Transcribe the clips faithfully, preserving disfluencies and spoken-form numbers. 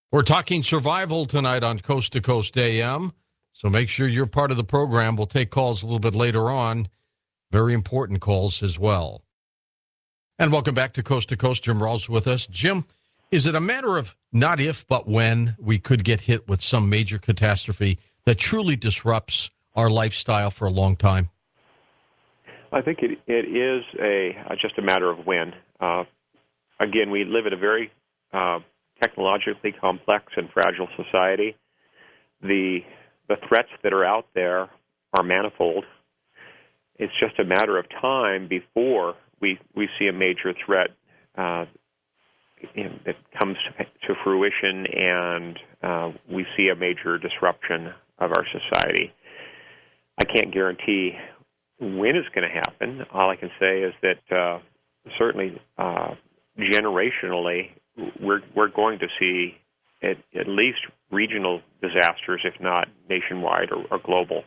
We're talking survival tonight on Coast to Coast A M, so make sure you're part of the program. We'll take calls a little bit later on, very important calls as well. And welcome back to Coast to Coast. Jim Rawls with us. Jim, is it a matter of not if, but when we could get hit with some major catastrophe that truly disrupts our lifestyle for a long time? I think it, it is a just a matter of when. Uh, again, we live in a very uh, technologically complex and fragile society. The the threats that are out there are manifold. It's just a matter of time before we we see a major threat uh, in, that comes to, to fruition, and uh, we see a major disruption of our society. I can't guarantee when it's going to happen. All I can say is that uh, certainly uh, generationally, we're we're going to see at, at least regional disasters, if not nationwide or, or global.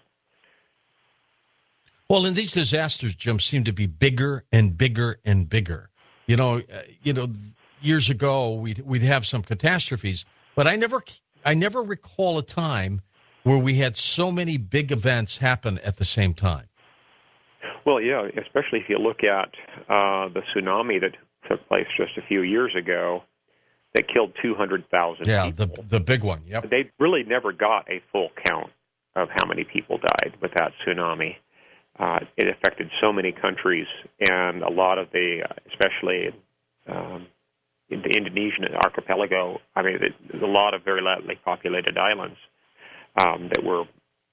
Well, and these disasters, Jim, seem to be bigger and bigger and bigger. You know, uh, you know, years ago we'd we'd have some catastrophes, but I never I never recall a time where we had so many big events happen at the same time. Well, yeah, especially if you look at uh, the tsunami that took place just a few years ago that killed two hundred thousand yeah, people. Yeah, the the big one, yep. They really never got a full count of how many people died with that tsunami. Uh, it affected so many countries, and a lot of the, especially um, in the Indonesian archipelago, I mean, there's a lot of very lightly populated islands um, that were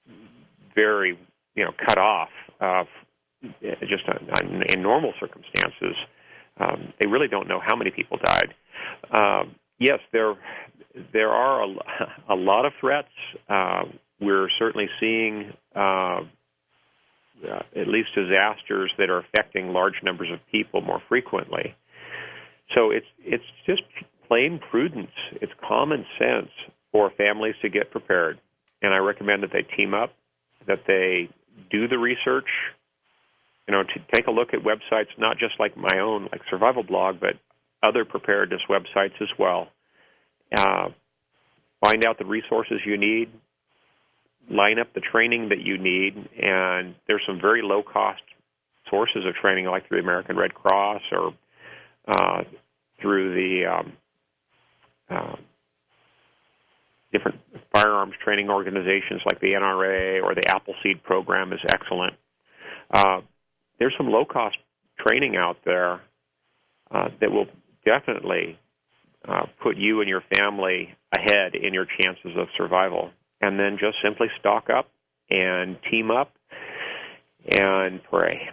very, you know, cut off uh, just on, in normal circumstances. Um, they really don't know how many people died. Um, yes, there there are a, a lot of threats. Uh, we're certainly seeing uh, uh, at least disasters that are affecting large numbers of people more frequently. So it's it's just plain prudence. It's common sense for families to get prepared. And I recommend that they team up, that they do the research, you know, to take a look at websites, not just like my own, like Survival Blog, but other preparedness websites as well. Uh, find out the resources you need, line up the training that you need, and there's some very low-cost sources of training, like through the American Red Cross or uh, through the um, uh, different firearms training organizations like the N R A or the Appleseed program is excellent. Uh, there's some low-cost training out there uh, that will definitely uh, put you and your family ahead in your chances of survival. And then just simply stock up and team up and pray.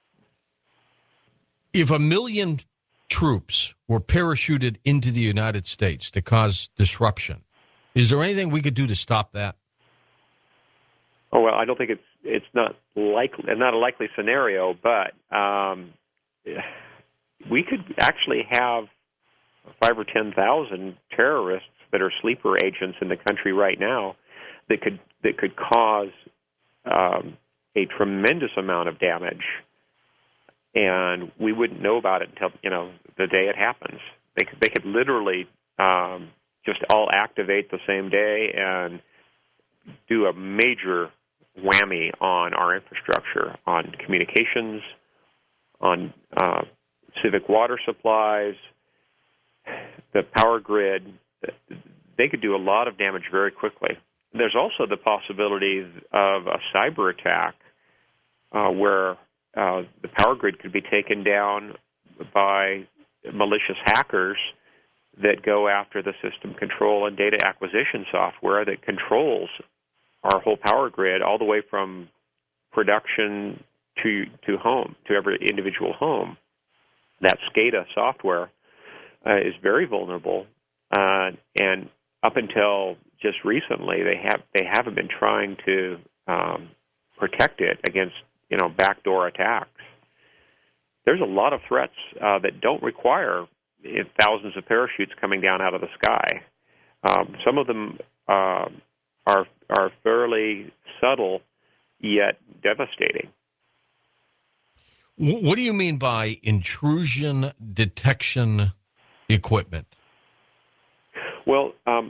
If a million troops were parachuted into the United States to cause disruption, is there anything we could do to stop that? Oh, well, I don't think it's it's not likely, not a likely scenario, but um, we could actually have five or ten thousand terrorists that are sleeper agents in the country right now that could that could cause um, a tremendous amount of damage, and we wouldn't know about it until, you know, the day it happens. They could they could literally um, just all activate the same day and do a major whammy on our infrastructure, on communications, on uh, civic water supplies, the power grid. They could do a lot of damage very quickly. There's also the possibility of a cyber attack uh, where uh, the power grid could be taken down by malicious hackers that go after the system control and data acquisition software that controls our whole power grid all the way from production to to home, to every individual home. That SCADA software uh, is very vulnerable, uh, and up until just recently, they have they haven't been trying to um, protect it against, you know, backdoor attacks. There's a lot of threats uh, that don't require thousands of parachutes coming down out of the sky. Um, some of them uh, are are fairly subtle, yet devastating. What do you mean by intrusion detection equipment? Well, um,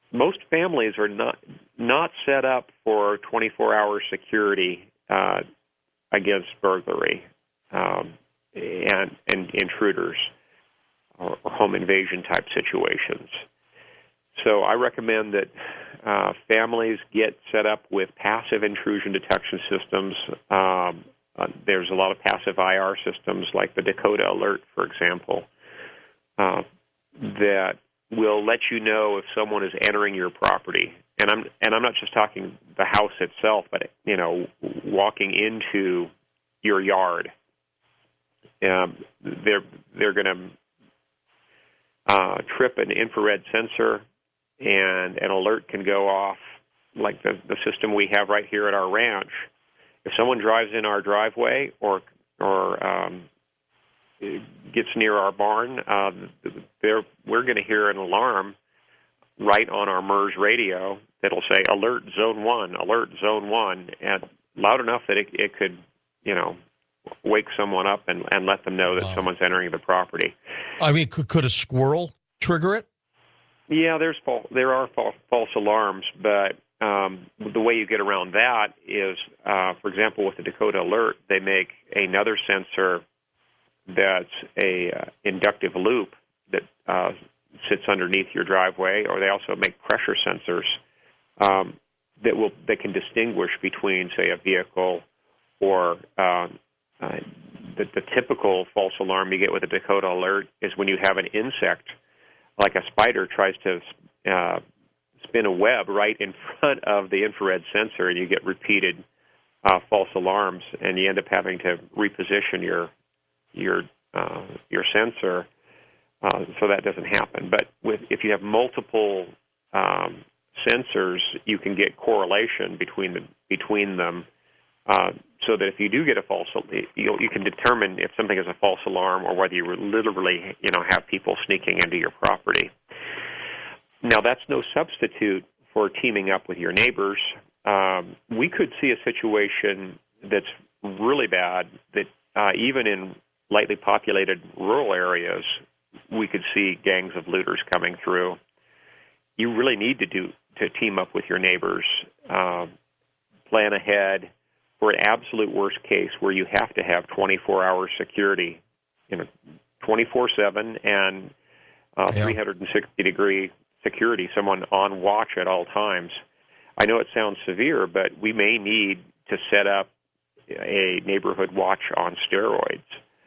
most families are not not set up for twenty-four hour security uh, against burglary um, and, and intruders or, or home invasion type situations. So I recommend that uh, families get set up with passive intrusion detection systems. Um, uh, there's a lot of passive I R systems like the Dakota Alert, for example, uh, that will let you know if someone is entering your property. And I'm and I'm not just talking the house itself, but you know, walking into your yard. Um, they're they're going to uh, trip an infrared sensor, and an alert can go off, like the the system we have right here at our ranch. If someone drives in our driveway or or um, gets near our barn, uh, we're going to hear an alarm right on our MERS radio that'll say alert zone one, alert zone one, and loud enough that it, it could, you know, wake someone up and, and let them know that Wow. someone's entering the property. I mean, could, could a squirrel trigger it? Yeah, there's false, there are false, false alarms, but um, the way you get around that is, uh, for example, with the Dakota Alert, they make another sensor that's a uh, inductive loop that uh, sits underneath your driveway, or they also make pressure sensors um, that will that can distinguish between, say, a vehicle or uh, uh, the, the typical false alarm you get with a Dakota Alert is when you have an insect, like a spider, tries to uh, spin a web right in front of the infrared sensor, and you get repeated uh, false alarms, and you end up having to reposition your your uh, your sensor uh, so that doesn't happen. But with if you have multiple um, sensors, you can get correlation between the between them, uh, so that if you do get a false, you you can determine if something is a false alarm or whether you literally you know have people sneaking into your property. Now that's no substitute for teaming up with your neighbors. Um, we could see a situation that's really bad that uh, even in lightly populated rural areas, we could see gangs of looters coming through. You really need to do to team up with your neighbors, uh, plan ahead for an absolute worst case where you have to have twenty-four hour security, you know, twenty-four seven and uh, Yeah. three hundred sixty degree security, someone on watch at all times. I know it sounds severe, but we may need to set up a neighborhood watch on steroids.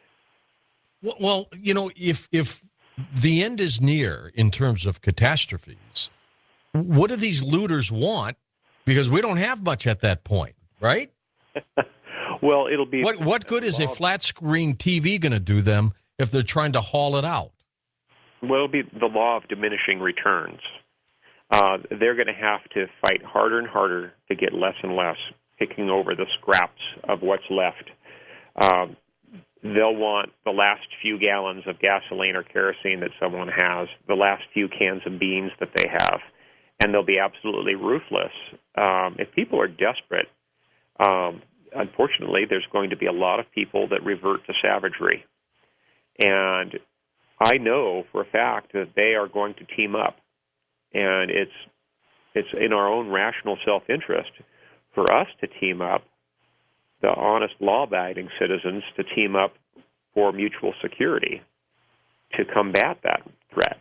Well, you know, if if the end is near in terms of catastrophes, what do these looters want? Because we don't have much at that point, right? Well, it'll be What what good is a flat screen T V going to do them if they're trying to haul it out? well, it'll be the law of diminishing returns. Uh, they're going to have to fight harder and harder to get less and less, picking over the scraps of what's left. Um, They'll want the last few gallons of gasoline or kerosene that someone has, the last few cans of beans that they have, and they'll be absolutely ruthless. Um, if people are desperate, um, unfortunately, there's going to be a lot of people that revert to savagery. And I know for a fact that they are going to team up, and it's it's in our own rational self-interest for us to team up, the honest, law-abiding citizens to team up for mutual security to combat that threat.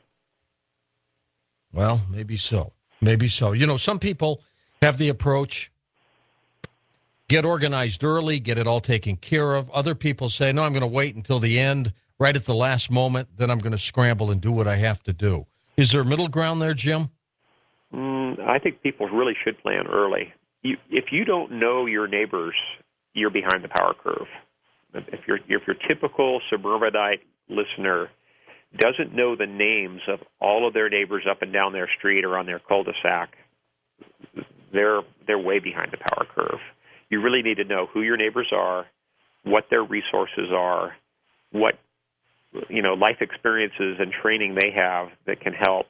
Well, maybe so. Maybe so. You know, some people have the approach, get organized early, get it all taken care of. Other people say, no, I'm going to wait until the end, right at the last moment, then I'm going to scramble and do what I have to do. Is there a middle ground there, Jim? Mm, I think people really should plan early. You, if you don't know your neighbors, you're behind the power curve. If your if your typical suburbanite listener doesn't know the names of all of their neighbors up and down their street or on their cul-de-sac, they're they're way behind the power curve. You really need to know who your neighbors are, what their resources are, what you know life experiences and training they have that can help,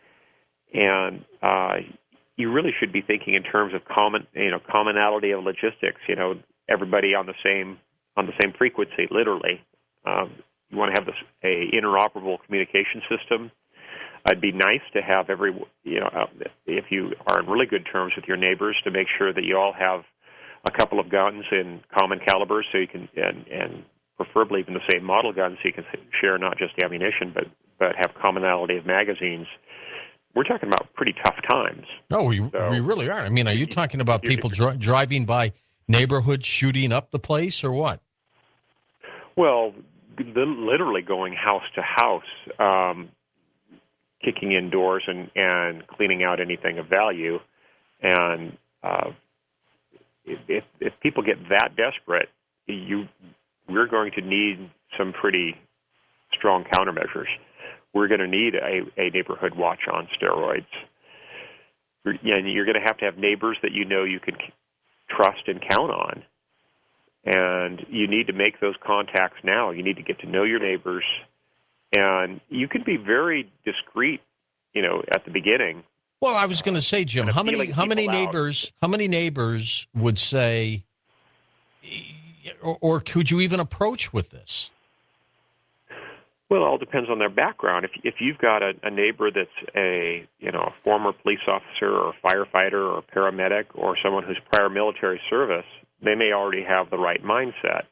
and uh, you really should be thinking in terms of common you know commonality of logistics. You know. Everybody on the same on the same frequency, literally. Um, you want to have this, a interoperable communication system. It'd be nice to have every, you know, uh, if you are in really good terms with your neighbors, to make sure that you all have a couple of guns in common calibers, so you can, and, and preferably even the same model gun, so you can share not just ammunition, but but have commonality of magazines. We're talking about pretty tough times. No, we So, we really are. I mean, are you talking about people dri- driving by neighborhoods, shooting up the place, or what? Well, literally going house to house, um, kicking in doors and, and cleaning out anything of value. And uh, if, if people get that desperate, you we're going to need some pretty strong countermeasures. We're going to need a, a neighborhood watch on steroids. And you're going to have to have neighbors that you know you can trust and count on. And you need to make those contacts now. You need to get to know your neighbors. And you can be very discreet, you know, at the beginning. Well, I was going to say, Jim, how many how many neighbors out. how many neighbors would say, or, or could you even approach with this? Well, it all depends on their background. If if you've got a, a neighbor that's a you know a former police officer or a firefighter or a paramedic or someone who's prior military service, they may already have the right mindset.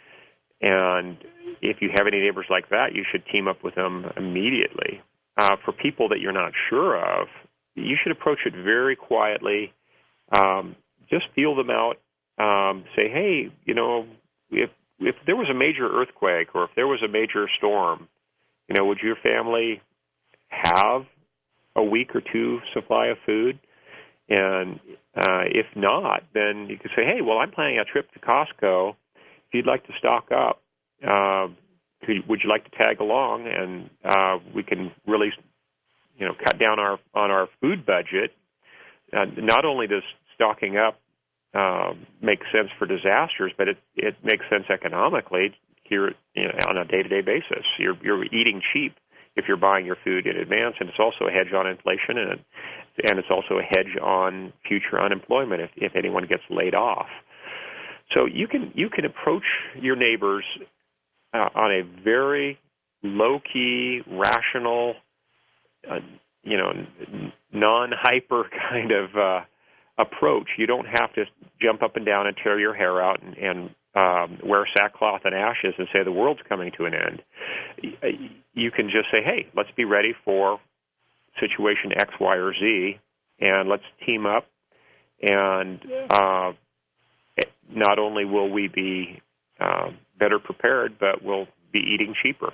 And if you have any neighbors like that, you should team up with them immediately. Uh, for people that you're not sure of, you should approach it very quietly. Um, just feel them out. Um, say, hey, you know, if if there was a major earthquake or if there was a major storm, you know, would your family have a week or two supply of food? And uh, if not, then you could say, hey, well, I'm planning a trip to Costco. If you'd like to stock up, uh, could, would you like to tag along? And uh, we can really, you know, cut down our on our food budget. Uh, not only does stocking up uh, make sense for disasters, but it, it makes sense economically here, you know, on a day-to-day basis. You're you're eating cheap if you're buying your food in advance, and it's also a hedge on inflation, and and it's also a hedge on future unemployment if, if anyone gets laid off. So you can you can approach your neighbors uh, on a very low-key, rational, uh, you know, non-hyper kind of uh, approach. You don't have to jump up and down and tear your hair out and, and um, wear sackcloth and ashes and say the world's coming to an end. You can just say, hey, let's be ready for situation X, Y, or Z, and let's team up. And uh, not only will we be uh, better prepared, but we'll be eating cheaper.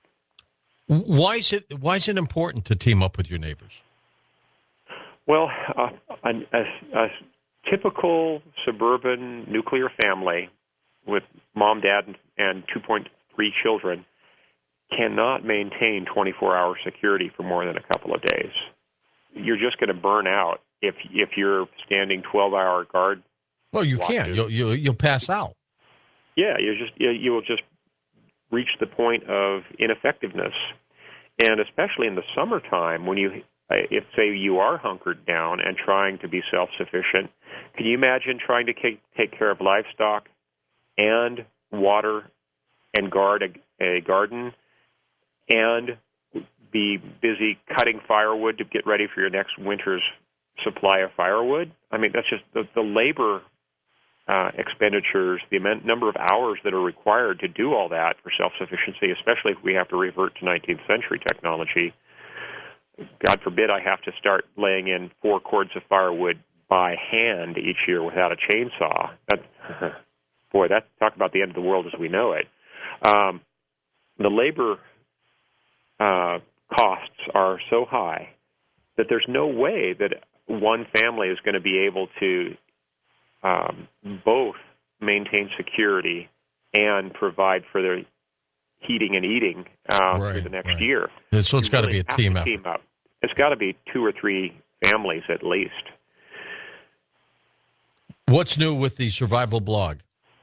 Why is it why is it important to team up with your neighbors? Well, uh, a, a, a typical suburban nuclear family with mom, dad, and two point three children cannot maintain twenty-four hour security for more than a couple of days. You're just going to burn out if if you're standing twelve hour guard. Well, you watches. can't. You'll, you'll you'll pass out. Yeah, you just you, you will just reach the point of ineffectiveness, and especially in the summertime when you, if say you are hunkered down and trying to be self-sufficient, can you imagine trying to take care of livestock and water and guard a, a garden and be busy cutting firewood to get ready for your next winter's supply of firewood? I mean, that's just the, the labor uh, expenditures, the amount, number of hours that are required to do all that for self-sufficiency, especially if we have to revert to nineteenth century technology. God forbid I have to start laying in four cords of firewood by hand each year without a chainsaw. That, boy, that talk about the end of the world as we know it. Um, the labor uh, costs are so high that there's no way that one family is going to be able to um, both maintain security and provide for their heating and eating uh, right, for the next right. year. So it's got to really be a team effort. Team up. It's got to be two or three families at least. What's new with the Survival blog?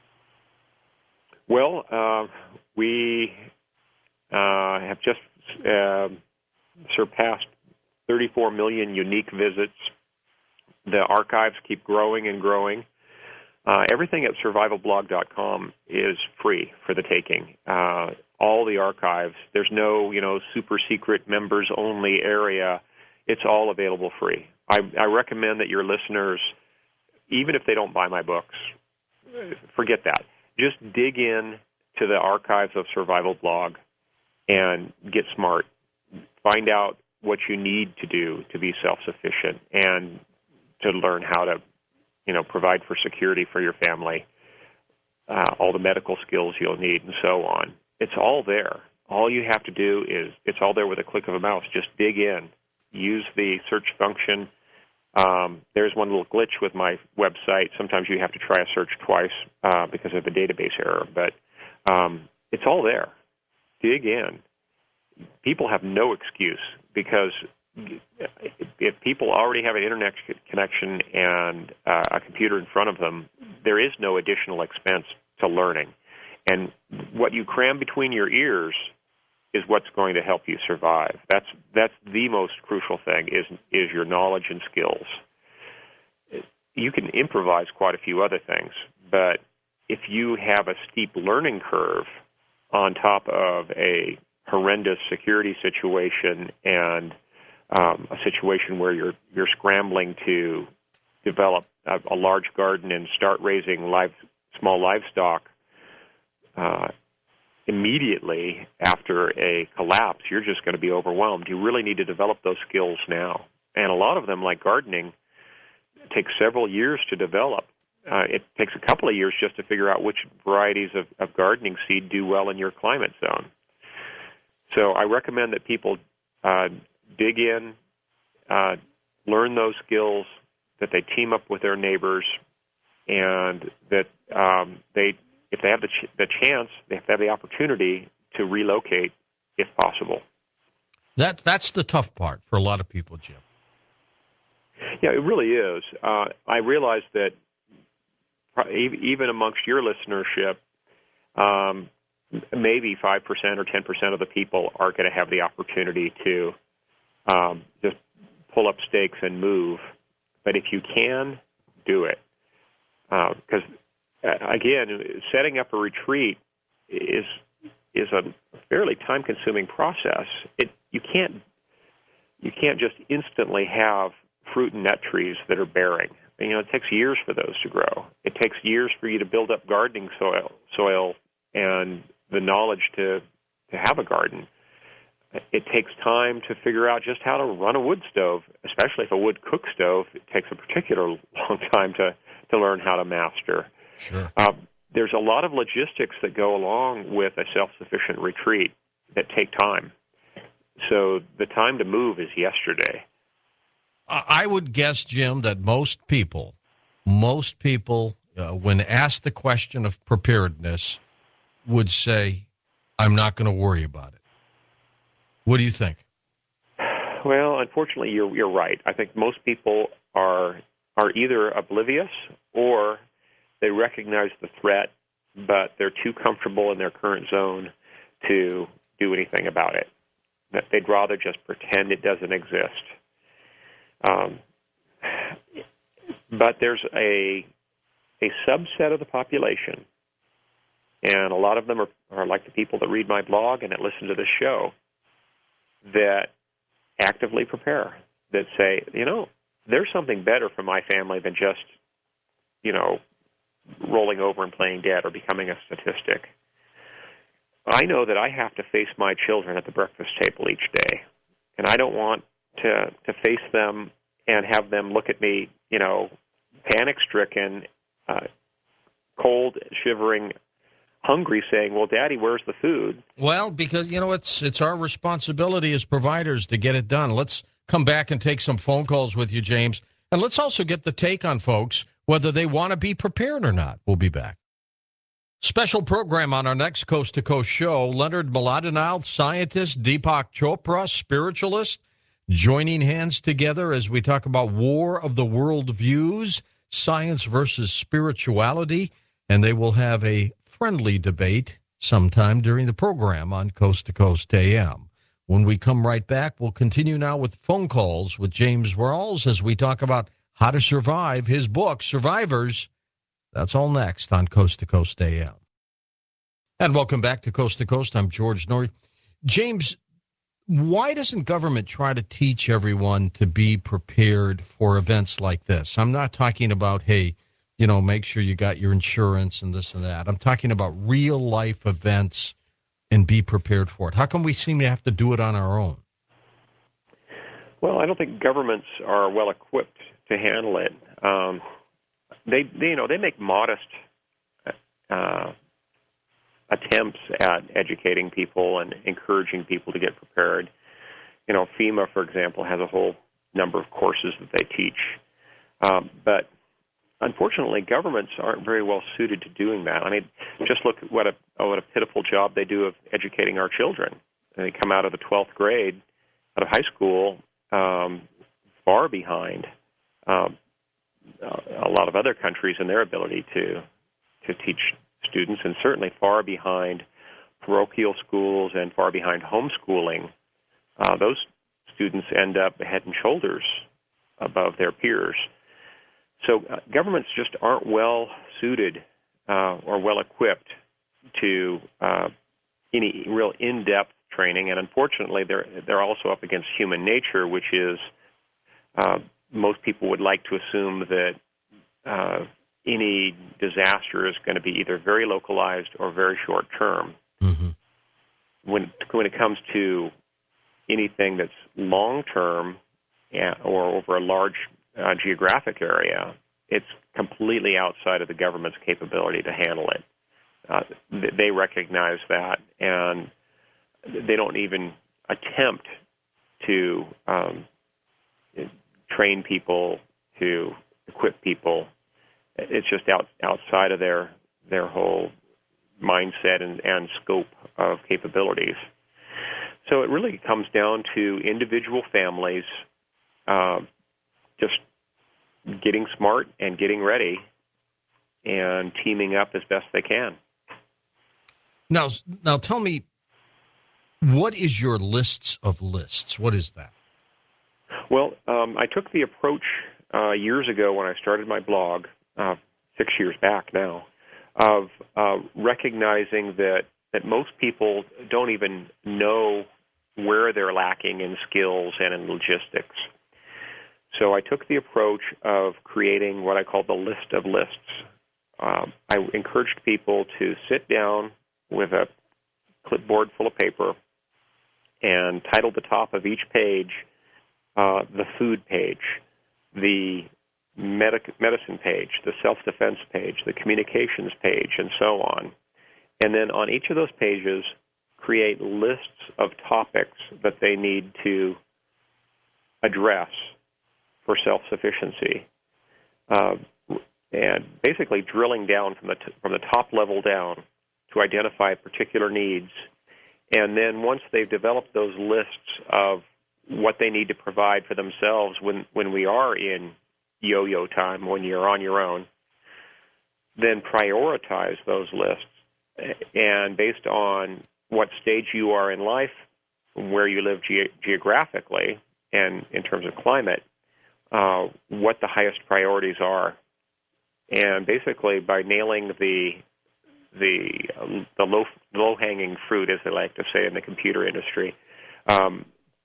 Well, uh, we uh, have just uh, surpassed thirty-four million unique visits. The archives keep growing and growing. Uh, everything at survival blog dot com is free for the taking. Uh, all the archives. There's no, you know, super secret members only area. It's all available free. I, I recommend that your listeners, even if they don't buy my books, forget that. Just dig in to the archives of Survival Blog and get smart. Find out what you need to do to be self-sufficient and to learn how to, you know, provide for security for your family, uh, all the medical skills you'll need, and so on. It's all there. All you have to do is, it's all there with a click of a mouse. Just dig in. Use the search function. Um, there's one little glitch with my website. Sometimes you have to try a search twice uh, because of a database error, but um, it's all there. Dig in. People have no excuse, because if people already have an internet connection and uh, a computer in front of them, there is no additional expense to learning. And what you cram between your ears is what's going to help you survive. That's that's the most crucial thing, is is your knowledge and skills. You can improvise quite a few other things, but if you have a steep learning curve on top of a horrendous security situation and um, a situation where you're you're scrambling to develop a, a large garden and start raising live, small livestock uh, immediately after a collapse, you're just going to be overwhelmed. You really need to develop those skills now. And a lot of them, like gardening, take several years to develop. Uh, it takes a couple of years just to figure out which varieties of, of gardening seed do well in your climate zone. So I recommend that people uh, dig in, uh, learn those skills, that they team up with their neighbors, and that um, they, if they have the, ch- the chance, they have to have the opportunity to relocate if possible. That That's the tough part for a lot of people, Jim. Yeah, it really is. Uh, I realize that even amongst your listenership, um, maybe five percent or ten percent of the people are going to have the opportunity to um, just pull up stakes and move. But if you can, do it. Because, uh, again, setting up a retreat is is a fairly time-consuming process. It you can't you can't just instantly have fruit and nut trees that are bearing. You know, it takes years for those to grow. It takes years for you to build up gardening soil, soil and the knowledge to, to have a garden. It takes time to figure out just how to run a wood stove, especially if a wood cook stove. It takes a particular long time to, to learn how to master. Sure. Uh, there's a lot of logistics that go along with a self-sufficient retreat that take time. So the time to move is yesterday. I would guess, Jim, that most people, most people, uh, when asked the question of preparedness, would say, I'm not going to worry about it. What do you think? Well, unfortunately, you're you're right. I think most people are are either oblivious or they recognize the threat, but they're too comfortable in their current zone to do anything about it. That they'd rather just pretend it doesn't exist. Um, but there's a a subset of the population, and a lot of them are, are like the people that read my blog and that listen to this show, that actively prepare, that say, you know, there's something better for my family than just, you know, rolling over and playing dead or becoming a statistic. I know that I have to face my children at the breakfast table each day, and I don't want to to face them and have them look at me, you know, panic-stricken, uh, cold, shivering, hungry, saying, well, Daddy, where's the food? Well, because, you know, it's it's our responsibility as providers to get it done. Let's come back and take some phone calls with you, James. And let's also get the take on folks, whether they want to be prepared or not. We'll be back. Special program on our next Coast to Coast show. Leonard Mlodinow, scientist, Deepak Chopra, spiritualist, joining hands together as we talk about War of the World Views, science versus spirituality, and they will have a friendly debate sometime during the program on Coast to Coast A M. When we come right back, we'll continue now with phone calls with James Rawls as we talk about how to survive, his book, Survivors. That's all next on Coast to Coast A M. And welcome back to Coast to Coast. I'm George Norrie. James, why doesn't government try to teach everyone to be prepared for events like this? I'm not talking about, hey, you know, make sure you got your insurance and this and that. I'm talking about real life events and be prepared for it. How come we seem to have to do it on our own? Well, I don't think governments are well equipped to handle it. Um, they, they, you know, they make modest uh, attempts at educating people and encouraging people to get prepared. You know, FEMA, for example, has a whole number of courses that they teach. Um, but unfortunately, governments aren't very well suited to doing that. I mean, just look at what a, what a pitiful job they do of educating our children. They come out of the twelfth grade, out of high school, um, far behind um, a lot of other countries in their ability to to teach students, and certainly far behind parochial schools and far behind homeschooling. Uh, those students end up head and shoulders above their peers. So uh, governments just aren't well suited uh, or well equipped to uh, any real in-depth training, and unfortunately, they're they're also up against human nature, which is uh, most people would like to assume that uh, any disaster is going to be either very localized or very short term. Mm-hmm. When when it comes to anything that's long term or over a large uh, geographic area, it's completely outside of the government's capability to handle it. Uh, they recognize that, and they don't even attempt to um, train people, to equip people. It's just out, outside of their their whole mindset and, and scope of capabilities. So it really comes down to individual families uh, just getting smart and getting ready and teaming up as best they can. Now, now tell me, what is your lists of lists? What is that? Well, um, I took the approach uh, years ago when I started my blog, uh, six years back now, of uh, recognizing that, that most people don't even know where they're lacking in skills and in logistics. So I took the approach of creating what I call the list of lists. Um, I encouraged people to sit down with a clipboard full of paper and title the top of each page uh, the food page, the medic- medicine page, the self-defense page, the communications page, and so on. And then on each of those pages, create lists of topics that they need to address for self-sufficiency, uh, and basically drilling down from the t- from the top level down to identify particular needs. And then once they've developed those lists of what they need to provide for themselves when, when we are in yo-yo time, when you're on your own, then prioritize those lists. And based on what stage you are in life, where you live ge- geographically, and in terms of climate, uh, what the highest priorities are. And basically, by nailing the the the low low hanging fruit, as they like to say in the computer industry, um,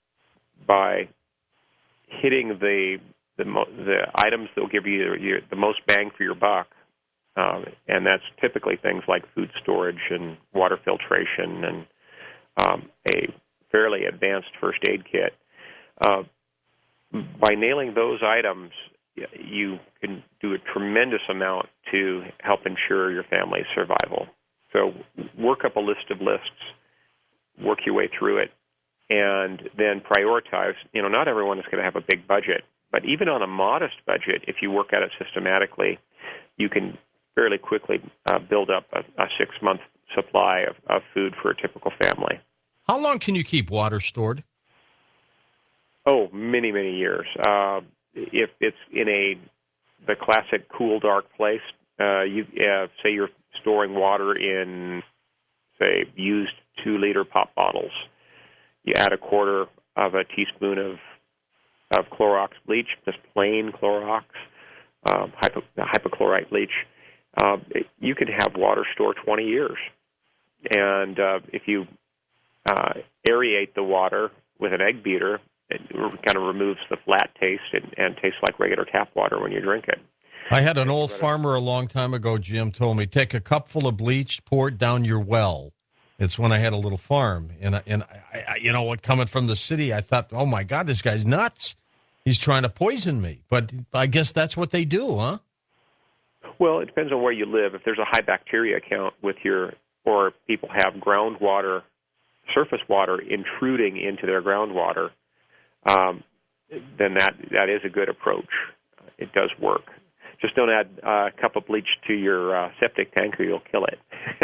by hitting the the, mo- the items that will give you your, the most bang for your buck, uh, and that's typically things like food storage and water filtration and um, a fairly advanced first aid kit. Uh, by nailing those items, you can do a tremendous amount to help ensure your family's survival. So work up a list of lists, work your way through it, and then prioritize. You know, not everyone is going to have a big budget, but even on a modest budget, if you work at it systematically, you can fairly quickly uh, build up a, a six-month supply of, of food for a typical family. How long can you keep water stored? Oh, many, many years. Uh, if it's in a the classic cool, dark place, uh, you uh, say you're storing water in, say, used two-liter pop bottles. You add a quarter of a teaspoon of of Clorox bleach, just plain Clorox, um, hypo, hypochlorite bleach. Uh, it, you could have water store twenty years. And uh, if you uh, aerate the water with an egg beater, it kind of removes the flat taste and, and tastes like regular tap water when you drink it. I had an old farmer a long time ago, Jim, told me, take a cupful of bleach, pour it down your well. It's when I had a little farm. And, I- and I, I, you know what, coming from the city, I thought, oh, my God, this guy's nuts. He's trying to poison me. But I guess that's what they do, huh? Well, it depends on where you live. If there's a high bacteria count with your, or people have groundwater, surface water intruding into their groundwater, um, then that that is a good approach. It does work. Just don't add uh, a cup of bleach to your uh, septic tank, or you'll kill it.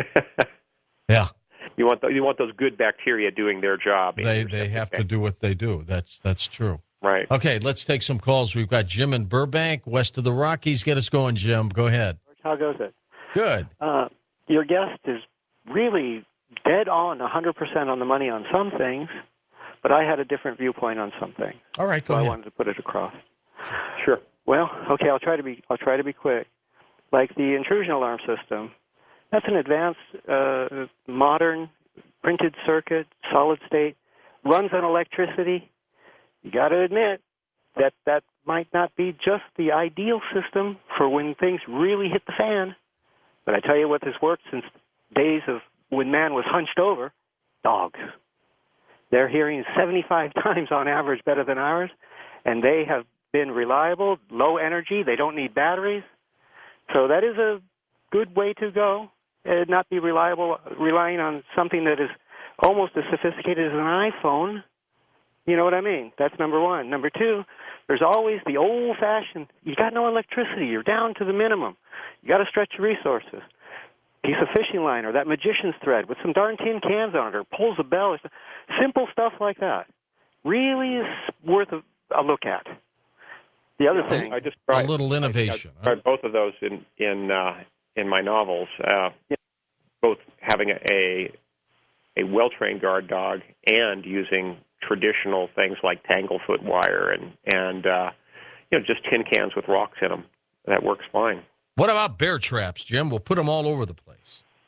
Yeah, you want the, you want those good bacteria doing their job. in they your they septic have to tank. do what they do. That's that's true. Right. Okay, let's take some calls. We've got Jim in Burbank, west of the Rockies. Get us going, Jim. Go ahead. How goes it? Good. Uh, your guest is really dead on, one hundred percent on the money on some things, but I had a different viewpoint on some things. All right, go so ahead. I wanted to put it across. Sure. Well, okay, I'll try to be I'll try to be quick. Like the intrusion alarm system, that's an advanced, uh, modern, printed circuit, solid state, runs on electricity. You got to admit that that might not be just the ideal system for when things really hit the fan. But I tell you what, this worked since days of when man was hunched over. Dogs. Their hearing is seventy-five times on average better than ours, and they have been reliable, low energy. They don't need batteries. So that is a good way to go, and not be reliable, relying on something that is almost as sophisticated as an iPhone. You know what I mean? That's number one. Number two, there's always the old-fashioned, you got no electricity, you're down to the minimum. You got to stretch your resources. Piece of fishing line or that magician's thread with some darn tin cans on it or pulls a bell. Simple stuff like that really is worth a, a look at. The other thing, I just tried, a little innovation. I, I tried both of those in in uh, in my novels. Uh, yeah. Both having a a well-trained guard dog and using traditional things like tanglefoot wire and and uh, you know, just tin cans with rocks in them. That works fine. What about bear traps, Jim? We'll put them all over the place.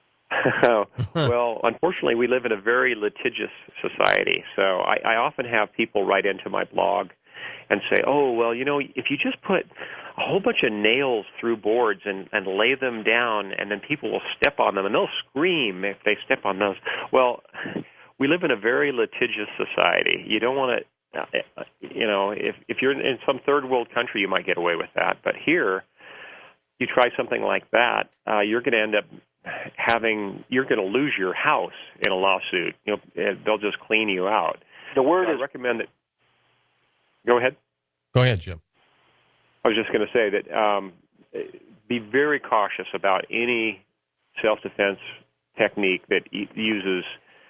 Well, unfortunately, we live in a very litigious society. So I, I often have people write into my blog and say, oh, well, you know, if you just put a whole bunch of nails through boards and, and lay them down, and then people will step on them, and they'll scream if they step on those. Well, we live in a very litigious society. You don't want to, uh, you know, if, if you're in some third world country, you might get away with that. But here, you try something like that, uh, you're going to end up having, you're going to lose your house in a lawsuit. You know, they'll just clean you out. the word So is I recommend that. Go ahead. Go ahead, Jim. I was just going to say that um, be very cautious about any self-defense technique that e- uses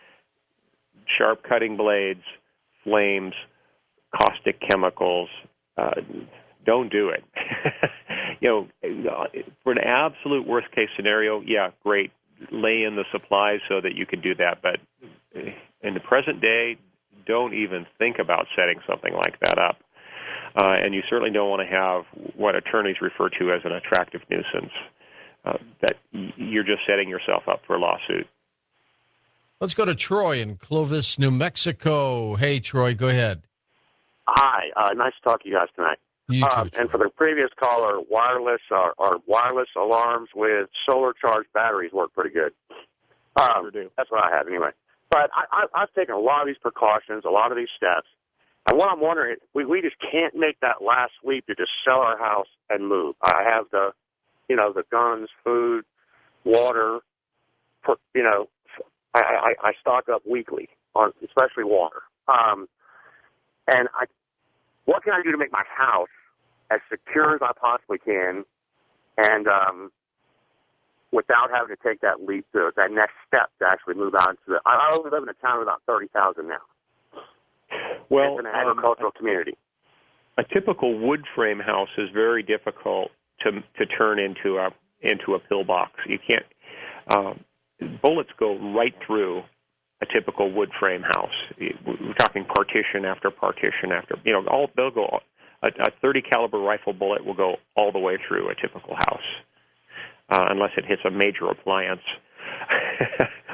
sharp cutting blades, flames, caustic chemicals. Uh, don't do it. You know, for an absolute worst-case scenario, yeah, great. Lay in the supplies so that you can do that. But in the present day, don't even think about setting something like that up. Uh, and you certainly don't want to have what attorneys refer to as an attractive nuisance, uh, that you're just setting yourself up for a lawsuit. Let's go to Troy in Clovis, New Mexico. Hey, Troy, go ahead. Hi, uh, nice to talk to you guys tonight. You too, Um, Troy. and for the previous caller, wireless or, or wireless alarms with solar charged batteries work pretty good. Um, Sure do. That's what I have anyway. But I, I, I've taken a lot of these precautions, a lot of these steps. And what I'm wondering, we, we just can't make that last leap to just sell our house and move. I have the, you know, the guns, food, water, per, you know, I, I, I stock up weekly on especially water. Um, and I, what can I do to make my house as secure as I possibly can, and um, without having to take that leap, to that next step to actually move out into the? I, I only live in a town of about thirty thousand now. Well, It's an um, agricultural community. a typical wood frame house is very difficult to to turn into a into a pillbox. You can't. Um, bullets go right through a typical wood frame house. We're talking partition after partition after. You know, all they'll go. A, a thirty caliber rifle bullet will go all the way through a typical house, uh, unless it hits a major appliance,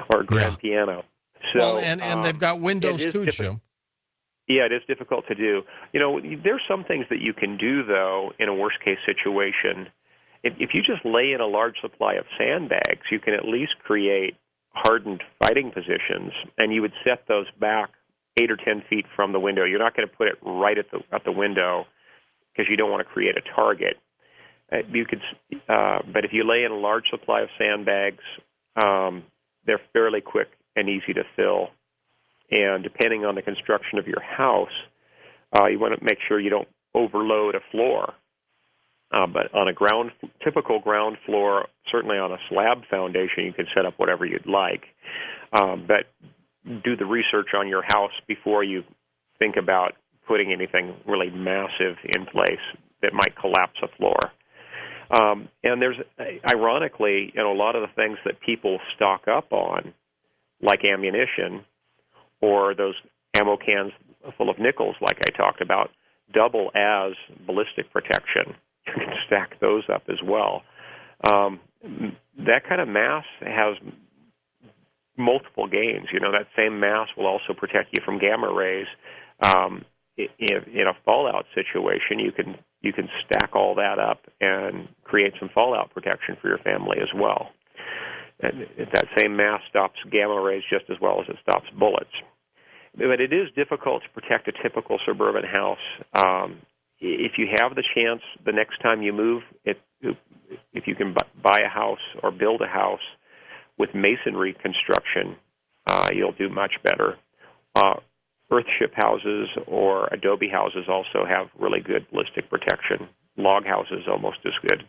or grand Yeah. piano. So, well, and, and um, they've got windows it is too, diffi- Jim. Yeah, it is difficult to do. You know, there's some things that you can do, though, in a worst-case situation. If, if you just lay in a large supply of sandbags, you can at least create hardened fighting positions, and you would set those back eight or ten feet from the window. You're not going to put it right at the at the window because you don't want to create a target. Uh, you could, uh, but if you lay in a large supply of sandbags, um, they're fairly quick and easy to fill. And depending on the construction of your house, uh, you want to make sure you don't overload a floor. Uh, but on a ground, typical ground floor, certainly on a slab foundation, you can set up whatever you'd like. Um, but do the research on your house before you think about putting anything really massive in place that might collapse a floor. Um, and there's, ironically, you know, a lot of the things that people stock up on, like ammunition, or those ammo cans full of nickels, like I talked about, double as ballistic protection. You can stack those up as well. Um, that kind of mass has multiple gains. You know, that same mass will also protect you from gamma rays. Um, in, in a fallout situation, you can you can stack all that up and create some fallout protection for your family as well. And that same mass stops gamma rays just as well as it stops bullets. But it is difficult to protect a typical suburban house. Um, if you have the chance, the next time you move, if, if you can buy a house or build a house with masonry construction, uh, you'll do much better. Uh, earthship houses or adobe houses also have really good ballistic protection. Log houses almost as good.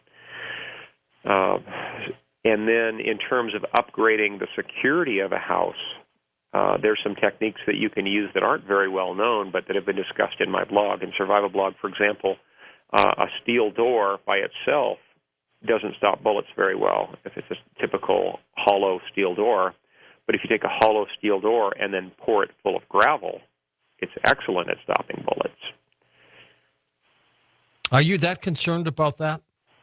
Uh, and then in terms of upgrading the security of a house, Uh, there's some techniques that you can use that aren't very well known, but that have been discussed in my blog. In Survival Blog, for example, uh, a steel door by itself doesn't stop bullets very well if it's a typical hollow steel door. But if you take a hollow steel door and then pour it full of gravel, it's excellent at stopping bullets. Are you that concerned about that?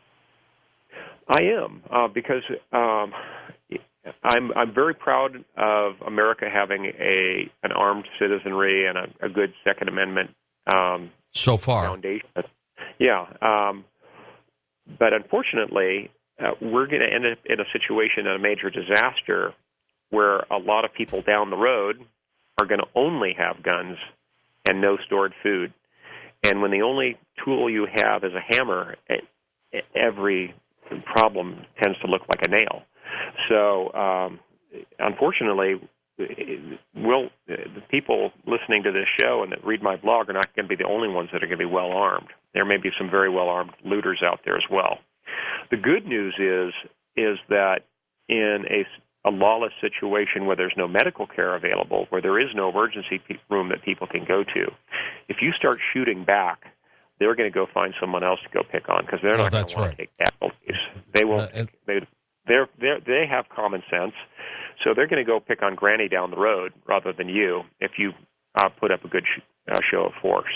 I am, uh, because um, I'm I'm very proud of America having a an armed citizenry and a, a good Second Amendment um, so far foundation. Yeah, um, but unfortunately, uh, we're going to end up in a situation, in a major disaster, where a lot of people down the road are going to only have guns and no stored food. And when the only tool you have is a hammer, every problem tends to look like a nail. So, um, unfortunately, we'll, the people listening to this show and that read my blog are not going to be the only ones that are going to be well-armed. There may be some very well-armed looters out there as well. The good news is is that in a, a lawless situation where there's no medical care available, where there is no emergency room that people can go to, if you start shooting back, they're going to go find someone else to go pick on because they're oh, not going to want right. to take casualties. They won't. Uh, and- they they're, they're, they have common sense, so they're going to go pick on Granny down the road rather than you if you uh, put up a good sh- uh, show of force.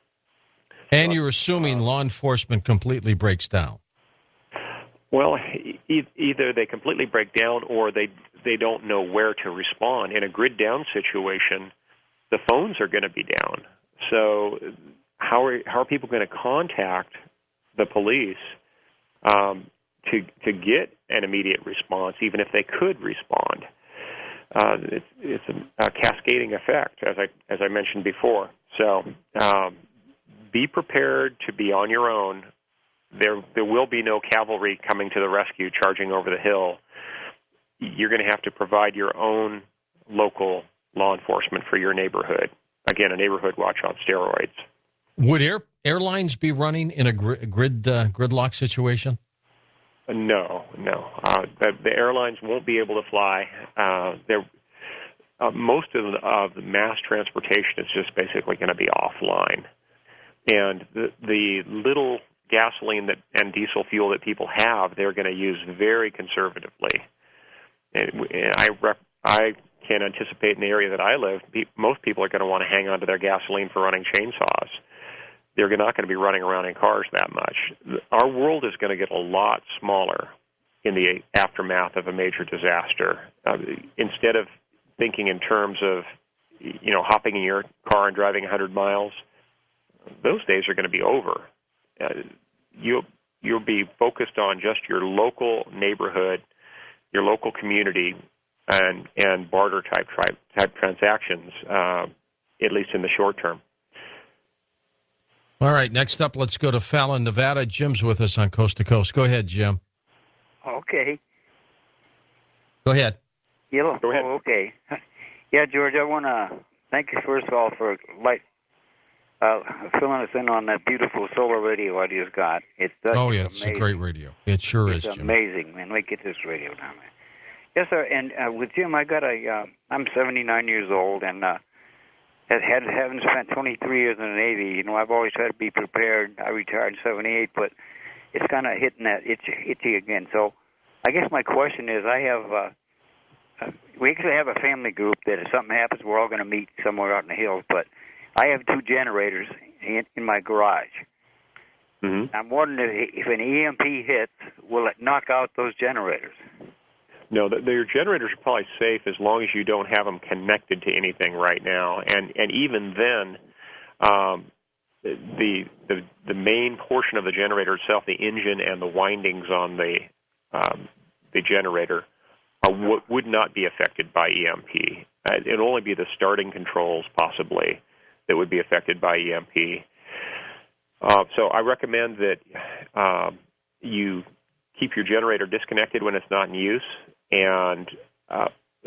And you're assuming law enforcement completely breaks down. Well, e- either they completely break down or they they don't know where to respond. In a grid down situation, the phones are going to be down. So how are how are people going to contact the police um, to to get an immediate response, even if they could respond? Uh, it's it's a, a cascading effect, as I as I mentioned before. So um, be prepared to be on your own. There there will be no cavalry coming to the rescue, charging over the hill. You're going to have to provide your own local law enforcement for your neighborhood. Again, a neighborhood watch on steroids. Would air, airlines be running in a grid, grid uh, gridlock situation? No, no. Uh, the, the airlines won't be able to fly. Uh, they're, uh, most of the, of the mass transportation is just basically going to be offline. And the, the little gasoline that and diesel fuel that people have, they're going to use very conservatively. And, and I rep, I can anticipate in the area that I live, pe- most people are going to want to hang on to their gasoline for running chainsaws. They're not going to be running around in cars that much. Our world is going to get a lot smaller in the aftermath of a major disaster. Uh, instead of thinking in terms of, you know, hopping in your car and driving one hundred miles, those days are going to be over. Uh, you'll, you'll be focused on just your local neighborhood, your local community, and, and barter type, type, type transactions, uh, at least in the short term. All right, next up, let's go to Fallon, Nevada. Jim's with us on Coast to Coast. Go ahead, Jim. Okay. Go ahead. Yeah, Go ahead. oh, okay. Yeah, George, I want to thank you, first of all, for light, uh, filling us in on that beautiful solar radio I just got. It's such Oh, yeah, it's amazing. a great radio. It sure It's is, Jim. amazing, man. Let me get this radio down there. Yes, sir. And uh, with Jim, I got a. Uh, I'm seventy-nine years old, and uh, had, had haven't spent twenty-three years in the Navy. You know, I've always tried to be prepared. I retired in seventy-eight, but it's kind of hitting that itchy, itchy again. So, I guess my question is, I have. Uh, uh, we actually have a family group that if something happens, we're all going to meet somewhere out in the hills. But I have two generators in, in my garage. Mm-hmm. I'm wondering if, if an E M P hits, will it knock out those generators? No, the, your generators are probably safe as long as you don't have them connected to anything right now. And and even then, um, the the the main portion of the generator itself, the engine and the windings on the um, the generator, are, w- would not be affected by E M P. Uh, it'll only be the starting controls possibly that would be affected by E M P. Uh, so I recommend that um, you keep your generator disconnected when it's not in use. And uh,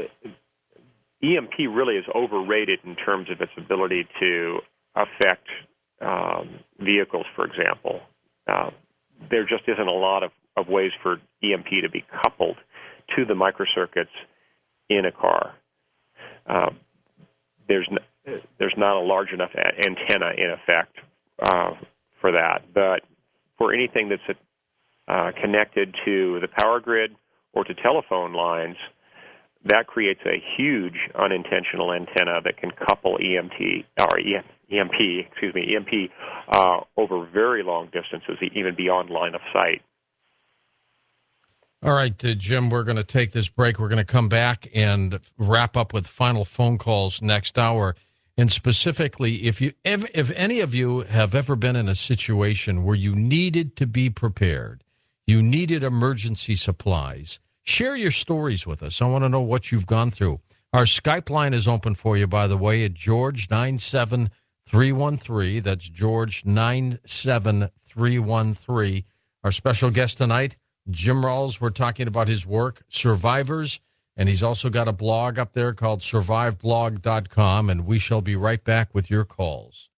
E M P really is overrated in terms of its ability to affect um, vehicles, for example. Uh, there just isn't a lot of, of ways for E M P to be coupled to the microcircuits in a car. Uh, there's, n- there's not a large enough a- antenna, in effect, uh, for that. But for anything that's uh, connected to the power grid or to telephone lines, that creates a huge unintentional antenna that can couple E M T or E M P, excuse me, E M P uh, over very long distances, even beyond line of sight. All right, uh, Jim, we're going to take this break. We're going to come back and wrap up with final phone calls next hour. And specifically, if you, if, if any of you have ever been in a situation where you needed to be prepared, you needed emergency supplies, share your stories with us. I want to know what you've gone through. Our Skype line is open for you, by the way, at George nine seven three one three. That's George nine seven three one three. Our special guest tonight, Jim Rawls. We're talking about his work, Survivors, and he's also got a blog up there called survive blog dot com, and we shall be right back with your calls.